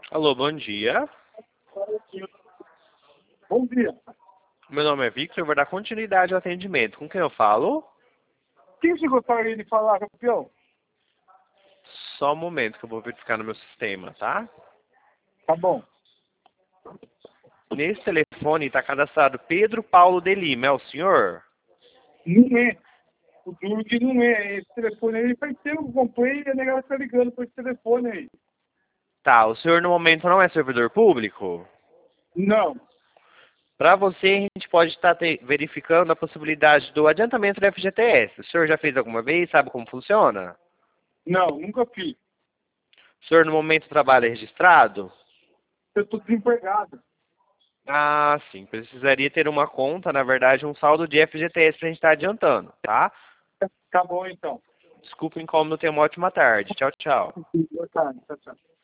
Alô, bom dia. Bom dia. Meu nome é Victor, eu vou dar continuidade ao atendimento. Com quem eu falo? Quem você gostaria de falar, campeão? Só um momento que eu vou verificar no meu sistema, tá? Tá bom. Nesse telefone está cadastrado Pedro Paulo de Lima, é o senhor? Não é. O duro que não é. Esse telefone aí faz tempo que eu comprei e a negada tá ligando por esse telefone aí. Tá, o senhor no momento não é servidor público? Não. Para você, a gente pode estar verificando a possibilidade do adiantamento da FGTS. O senhor já fez alguma vez? Sabe como funciona? Não, nunca fiz. O senhor no momento trabalha registrado? Eu tô desempregado. Ah, sim. Precisaria ter uma conta, na verdade, um saldo de FGTS para a gente estar adiantando, tá? Tá bom, então. Desculpa o incômodo, tenha uma ótima tarde. Tchau, tchau. Boa tarde. Tchau, tchau.